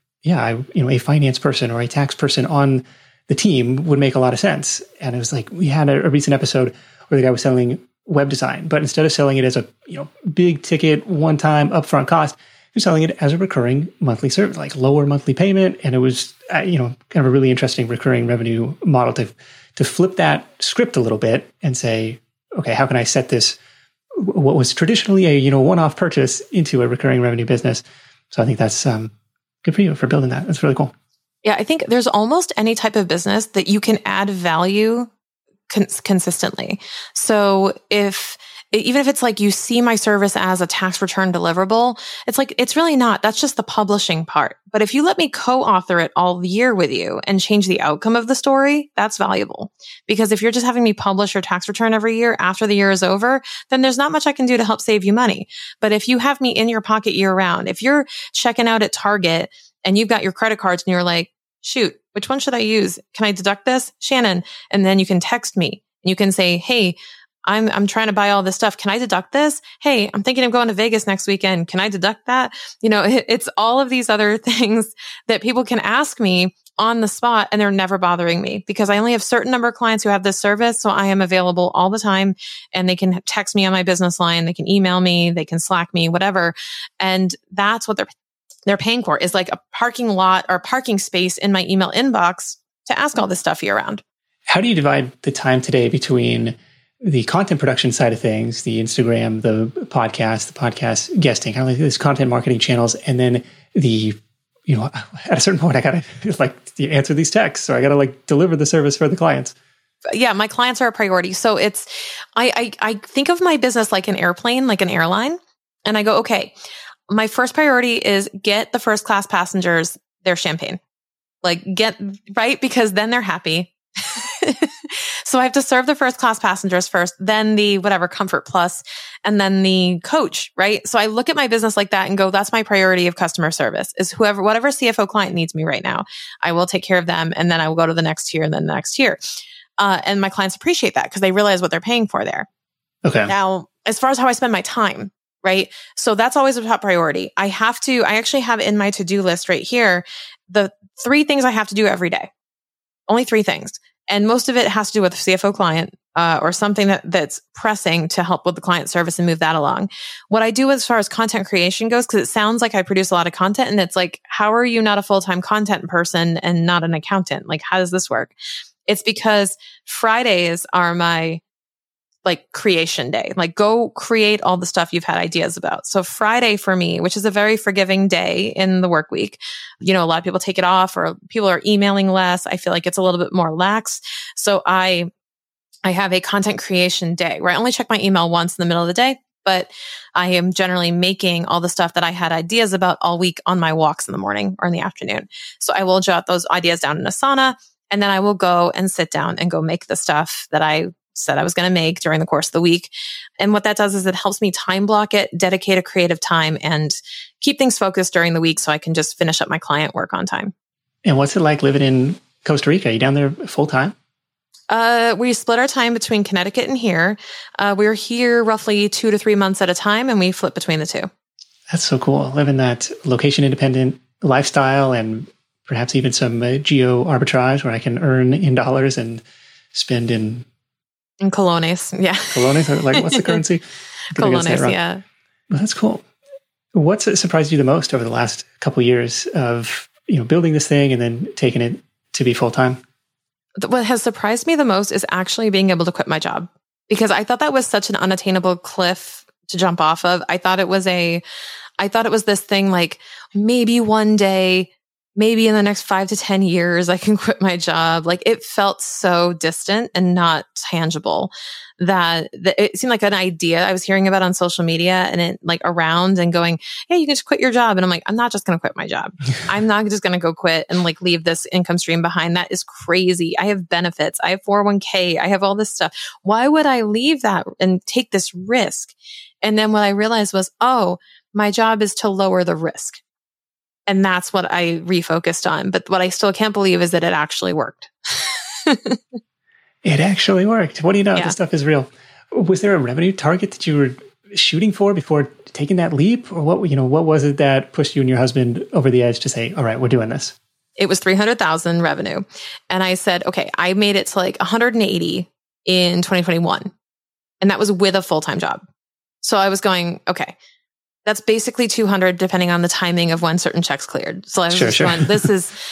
a finance person or a tax person on the team would make a lot of sense. And it was like, we had a recent episode where the guy was selling web design, but instead of selling it as a, big ticket, one-time upfront cost, he was selling it as a recurring monthly service, like lower monthly payment. And it was, kind of a really interesting recurring revenue model to flip that script a little bit and say, okay, how can I set this, what was traditionally a, one-off purchase into a recurring revenue business? So I think that's good for you for building that. That's really cool.
Yeah, I think there's almost any type of business that you can add value consistently. So even if it's like you see my service as a tax return deliverable, it's like, it's really not. That's just the publishing part. But if you let me co-author it all year with you and change the outcome of the story, that's valuable. Because if you're just having me publish your tax return every year after the year is over, then there's not much I can do to help save you money. But if you have me in your pocket year round, if you're checking out at Target and you've got your credit cards and you're like, shoot, which one should I use? Can I deduct this? Shannon. And then you can text me and you can say, hey, I'm trying to buy all this stuff. Can I deduct this? Hey, I'm thinking of going to Vegas next weekend. Can I deduct that? It's all of these other things that people can ask me on the spot and they're never bothering me because I only have a certain number of clients who have this service. So I am available all the time and they can text me on my business line. They can email me, they can Slack me, whatever. And that's what they're paying for, is like a parking lot or parking space in my email inbox to ask all this stuff year round.
How do you divide the time today between the content production side of things, the Instagram, the podcast guesting, kind of like these content marketing channels, and then the, at a certain point, I got to answer these texts, or I got to deliver the service for the clients?
Yeah, my clients are a priority. So it's, I think of my business like an airplane, like an airline. And I go, okay, my first priority is get the first class passengers their champagne. Right? Because then they're happy. So I have to serve the first class passengers first, then the whatever Comfort Plus, and then the coach, right? So I look at my business like that and go, that's my priority of customer service is whatever CFO client needs me right now, I will take care of them. And then I will go to the next tier and then the next tier. And my clients appreciate that because they realize what they're paying for there.
Okay.
Now, as far as how I spend my time, right? So that's always a top priority. I actually have in my to-do list right here, the 3 things I have to do every day. Only 3 things. And most of it has to do with the CFO client, or something that's pressing to help with the client service and move that along. What I do as far as content creation goes, because it sounds like I produce a lot of content and it's like, how are you not a full-time content person and not an accountant? Like, how does this work? It's because Fridays are my creation day. Like, go create all the stuff you've had ideas about. So Friday for me, which is a very forgiving day in the work week, a lot of people take it off or people are emailing less. I feel like it's a little bit more lax. So I have a content creation day where I only check my email once in the middle of the day, but I am generally making all the stuff that I had ideas about all week on my walks in the morning or in the afternoon. So I will jot those ideas down in Asana, and then I will go and sit down and go make the stuff that I said I was going to make during the course of the week. And what that does is it helps me time block it, dedicate a creative time, and keep things focused during the week so I can just finish up my client work on time.
And what's it like living in Costa Rica? Are you down there full time?
We split our time between Connecticut and here. We're here roughly 2 to 3 months at a time, and we flip between the 2.
That's so cool. Living that location independent lifestyle and perhaps even some geo arbitrage where I can earn in dollars and spend in
colones. Yeah.
Colones? Like, what's the currency?
Colones, yeah.
Well, that's cool. What's surprised you the most over the last couple of years of, building this thing and then taking it to be full-time?
What has surprised me the most is actually being able to quit my job, because I thought that was such an unattainable cliff to jump off of. I thought it was this thing like, maybe one day, maybe in the next 5 to 10 years, I can quit my job. Like, it felt so distant and not tangible that it seemed like an idea I was hearing about on social media and it around and going, yeah, you can just quit your job. And I'm like, I'm not just going to quit my job. I'm not just going to go quit and leave this income stream behind. That is crazy. I have benefits. I have 401k. I have all this stuff. Why would I leave that and take this risk? And then what I realized was, oh, my job is to lower the risk. And that's what I refocused on. But what I still can't believe is that it actually worked.
It actually worked. What do you know? Yeah. This stuff is real. Was there a revenue target that you were shooting for before taking that leap? Or what was it that pushed you and your husband over the edge to say, all right, we're doing this?
It was $300,000 revenue. And I said, okay, I made it to 180 in 2021. And that was with a full-time job. So I was going, okay, that's basically 200 depending on the timing of when certain checks cleared. So I was going, this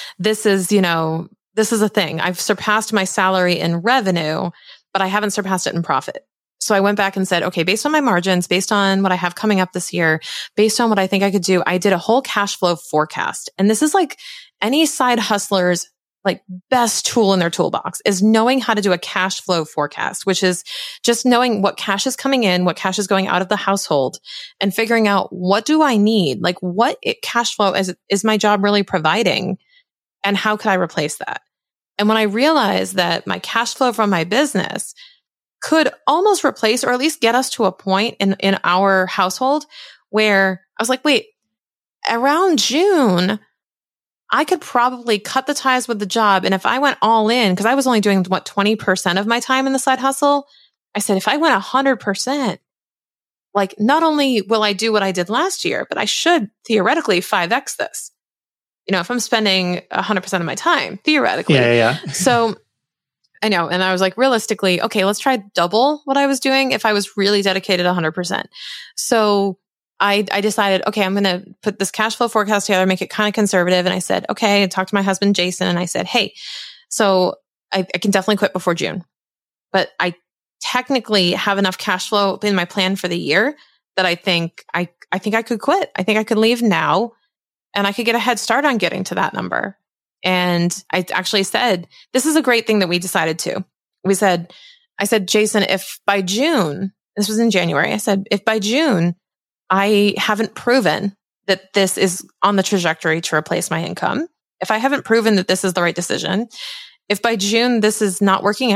is a thing. I've surpassed my salary in revenue, but I haven't surpassed it in profit. So I went back and said, okay, based on my margins, based on what I have coming up this year, based on what I think I could do, I did a whole cash flow forecast. And this is any side hustler's best tool in their toolbox is knowing how to do a cash flow forecast, which is just knowing what cash is coming in, what cash is going out of the household, and figuring out what do I need? What cash flow is my job really providing? And how could I replace that? And when I realized that my cash flow from my business could almost replace or at least get us to a point in our household where I was like, wait, around June, I could probably cut the ties with the job. And if I went all in, because I was only doing 20% of my time in the side hustle, I said, if I went 100%, not only will I do what I did last year, but I should theoretically 5x this. If I'm spending 100% of my time, theoretically.
Yeah.
So I know. And I was realistically, okay, let's try double what I was doing if I was really dedicated 100%. So I decided, okay, I'm going to put this cash flow forecast together, make it kind of conservative. And I said, okay, I talked to my husband, Jason, and I said, hey, so I can definitely quit before June, but I technically have enough cash flow in my plan for the year that I think I could quit. I think I could leave now and I could get a head start on getting to that number. And I actually said, this is a great thing that we decided to. I said, Jason, if by June, this was in January, I said, if by June, I haven't proven that this is on the trajectory to replace my income, if I haven't proven that this is the right decision, if by June this is not working out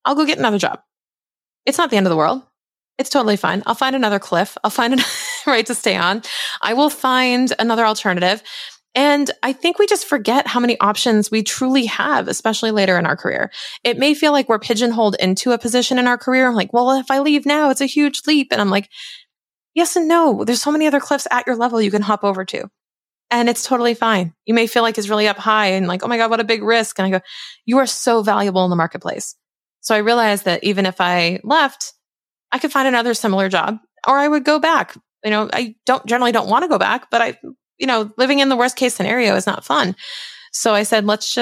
I'll go get another job. It's not the end of the world. It's totally fine. I'll find another cliff. I'll find another right to stay on. I will find another alternative. And I think we just forget how many options we truly have, especially later in our career. It may feel like we're pigeonholed into a position in our career. I'm like, well, if I leave now, it's a huge leap. And I'm like, yes and no. There's so many other cliffs at your level you can hop over to. And it's totally fine. You may feel like it's really up high and like, oh my God, what a big risk. And I go, you are so valuable in the marketplace. So I realized that even if I left, I could find another similar job or I would go back. I generally don't want to go back, but living in the worst case scenario is not fun. So I said, let's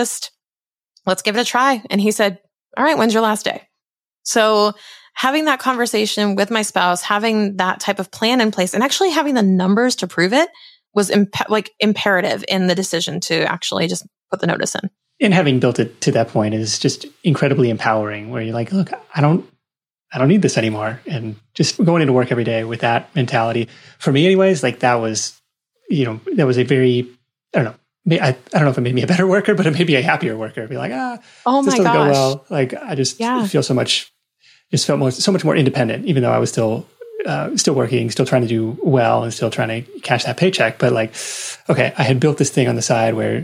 give it a try. And he said, all right, when's your last day? So having that conversation with my spouse, having that type of plan in place and actually having the numbers to prove it was imperative in the decision to actually just put the notice in.
And having built it to that point is just incredibly empowering where you're like, look, I don't need this anymore. And just going into work every day with that mentality for me anyways, like that was a very, I don't know. I don't know if it made me a better worker, but it made me a happier worker. Be like,
oh
this
my
doesn't
gosh.
go well. Like I just feel so much more independent, even though I was still working, still trying to do well and still trying to cash that paycheck. But like, okay, I had built this thing on the side where,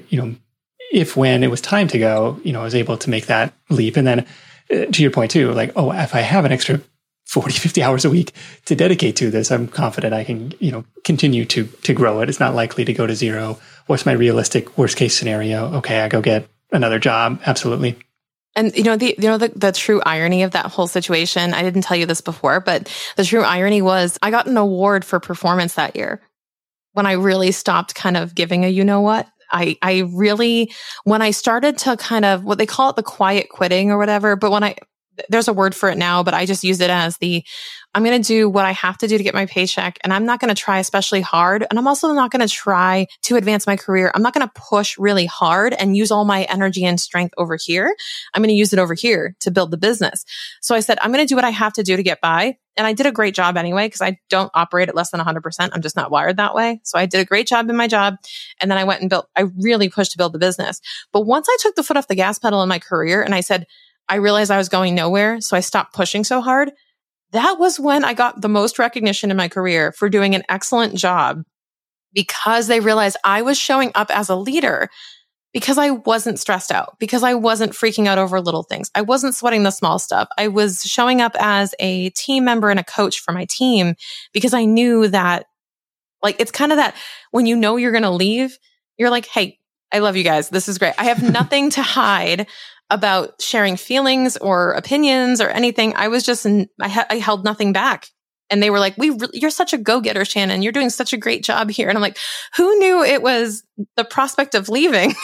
when it was time to go, I was able to make that leap. And then to your point too, like, oh, if I have an extra 40, 50 hours a week to dedicate to this, I'm confident I can, continue to grow it. It's not likely to go to zero. What's my realistic worst case scenario? Okay, I go get another job. Absolutely.
And the true irony of that whole situation, I didn't tell you this before, but the true irony was I got an award for performance that year when I really stopped kind of giving a what. I really, when I started to kind of, what they call it, the quiet quitting or whatever, but there's a word for it now, but I just use it as I'm going to do what I have to do to get my paycheck. And I'm not going to try especially hard. And I'm also not going to try to advance my career. I'm not going to push really hard and use all my energy and strength over here. I'm going to use it over here to build the business. So I said, I'm going to do what I have to do to get by. And I did a great job anyway, because I don't operate at less than 100%. I'm just not wired that way. So I did a great job in my job. And then I went and I really pushed to build the business. But once I took the foot off the gas pedal in my career and I said, I realized I was going nowhere. So I stopped pushing so hard. That was when I got the most recognition in my career for doing an excellent job, because they realized I was showing up as a leader because I wasn't stressed out, because I wasn't freaking out over little things. I wasn't sweating the small stuff. I was showing up as a team member and a coach for my team because I knew that, like, it's kind of that when you know you're going to leave, you're like, hey, I love you guys. This is great. I have nothing to hide about sharing feelings or opinions or anything. I was just, I held nothing back. And they were like, you're such a go-getter, Shannon. You're doing such a great job here. And I'm like, who knew it was the prospect of leaving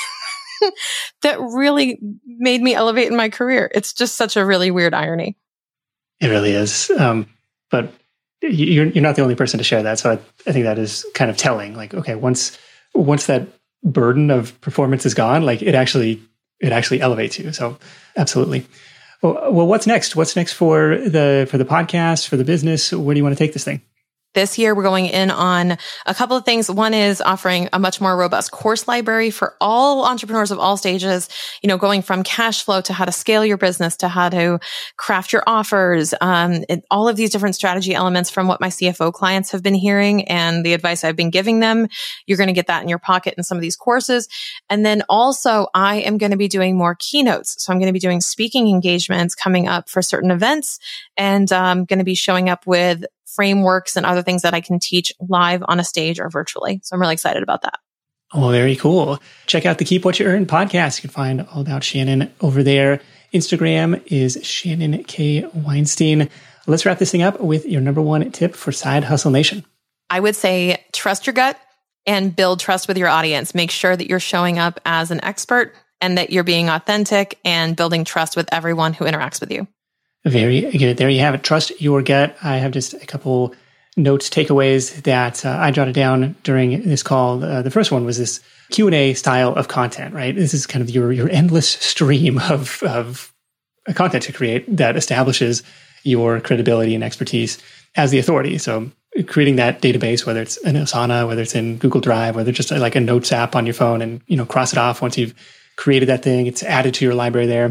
that really made me elevate in my career? It's just such a really weird irony.
It really is. But you're not the only person to share that. So I think that is kind of telling. Like, okay, once that burden of performance is gone, like it actually elevates you. So absolutely. Well, what's next? What's next for the podcast, for the business? Where do you want to take this thing?
This year, we're going in on a couple of things. One is offering a much more robust course library for all entrepreneurs of all stages, going from cash flow to how to scale your business to how to craft your offers, all of these different strategy elements from what my CFO clients have been hearing and the advice I've been giving them. You're going to get that in your pocket in some of these courses. And then also, I am going to be doing more keynotes. So I'm going to be doing speaking engagements coming up for certain events, and I'm going to be showing up with frameworks and other things that I can teach live on a stage or virtually. So I'm really excited about that.
Oh, very cool. Check out the Keep What You Earn podcast. You can find all about Shannon over there. Instagram is Shannon K. Weinstein. Let's wrap this thing up with your number one tip for Side Hustle Nation.
I would say trust your gut and build trust with your audience. Make sure that you're showing up as an expert and that you're being authentic and building trust with everyone who interacts with you.
Very good. There you have it. Trust your gut. I have just a couple notes, takeaways that I jotted down during this call. The first one was this Q&A style of content, right? This is kind of your endless stream of content to create that establishes your credibility and expertise as the authority. So creating that database, whether it's in Asana, whether it's in Google Drive, whether it's just like a notes app on your phone, and cross it off once you've created that thing, it's added to your library there.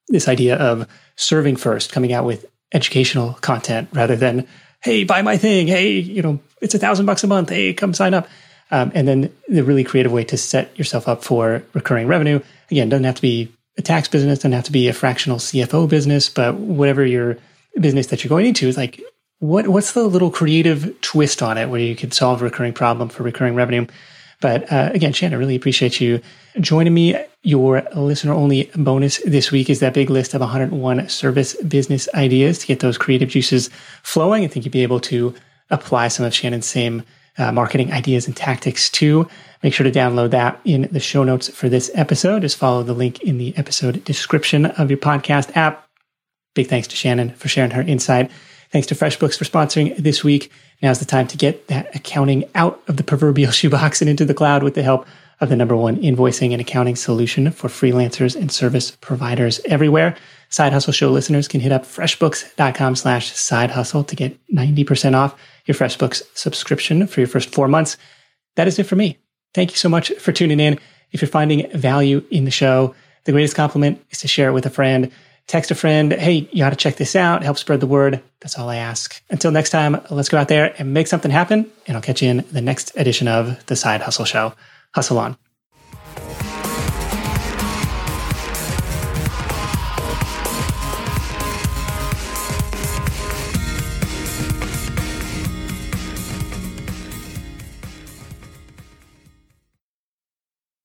this idea of serving first, coming out with educational content rather than, hey, buy my thing. Hey, it's $1,000 a month. Hey, come sign up. And then the really creative way to set yourself up for recurring revenue. Again, doesn't have to be a tax business, doesn't have to be a fractional CFO business, but whatever your business that you're going into is like, what's the little creative twist on it where you could solve a recurring problem for recurring revenue? But again, Shannon, I really appreciate you joining me. Your listener-only bonus this week is that big list of 101 service business ideas to get those creative juices flowing. I think you'd be able to apply some of Shannon's same marketing ideas and tactics too. Make sure to download that in the show notes for this episode. Just follow the link in the episode description of your podcast app. Big thanks to Shannon for sharing her insight. Thanks to FreshBooks for sponsoring this week. Now's the time to get that accounting out of the proverbial shoebox and into the cloud with the help of the #1 invoicing and accounting solution for freelancers and service providers everywhere. Side Hustle Show listeners can hit up freshbooks.com/sidehustle to get 90% off your FreshBooks subscription for your first 4 months. That is it for me. Thank you so much for tuning in. If you're finding value in the show, the greatest compliment is to share it with a friend. Text a friend, hey, you ought to check this out. Help spread the word. That's all I ask. Until next time, let's go out there and make something happen. And I'll catch you in the next edition of The Side Hustle Show. Hustle on.